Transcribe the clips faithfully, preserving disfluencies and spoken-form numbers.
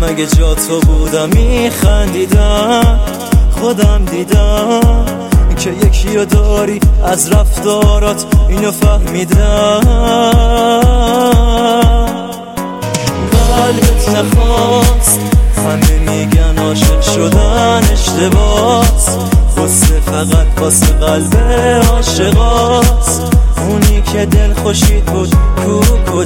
اگه جا تو بودم میخندیدم. خودم دیدم که یکی رو داری از رفتارات، اینو فهمیدم. قلبت نخواست، همه میگن عاشق شدن اشتباس، واسه فقط واسه قلب عاشقاست. اونی که دل خوشید بود کو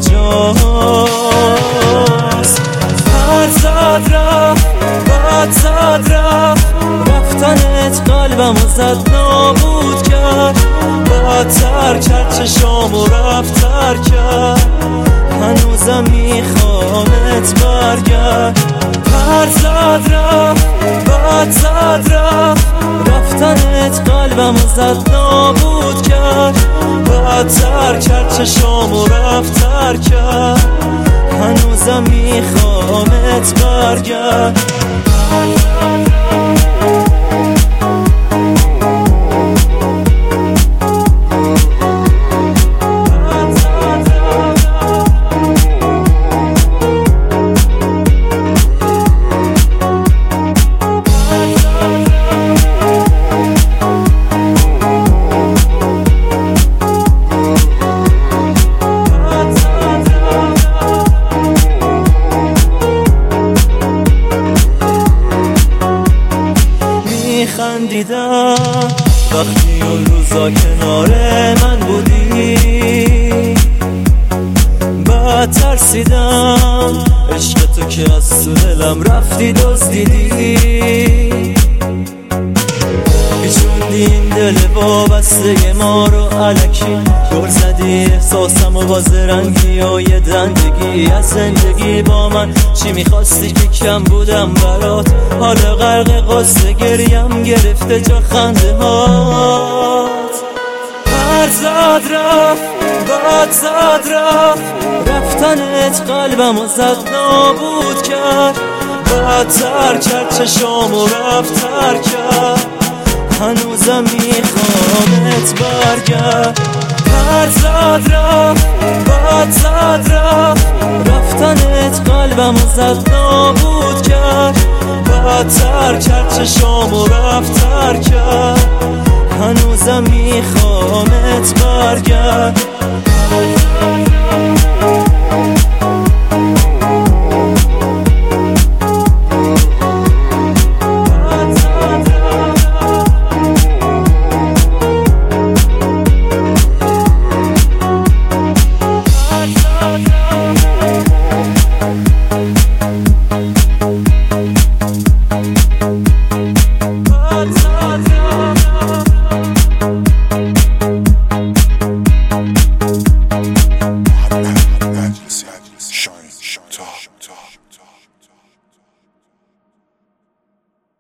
کجاست؟ فرزاد رفت بعد زد رفت، رفتنت قلبم و زد نابود کرد. بدتر کرد چشامو رفتر کرد، هنوزم میخوامت برگرد. فرزاد رفت بعد زد رفت، رفتنت قلبم و زد نابود کرد. بدتر کرد چشامو رفتر کرد، هنوزم میخوامت برگرد. خندیدم وقتی اون روزا کنار من بودی. بعد ترسیدم عشق تو که از تو دلم رفتی دزدیدی. پیچوندی این دل وابسته ما رو الکی، دور زدی احساسم و با زرنگی و یه دندگی از زندگی. با من چی میخواستی که کم بودم برات؟ حالا غرق قصه گریم گرفته جا خنده هات. فرزاد رفت بعد زد رفت، رفتنت قلبم و زد نابود کرد. بدتر کرد چشامو رفتر کرد، هنوزم میخوامت برگرد. فرزاد رفت بعد زد رفت، رفتنت قلبم و زد نابود کرد. بدتر کرد چشامو رفتر کرد، هنوزم میخوامت برگرد.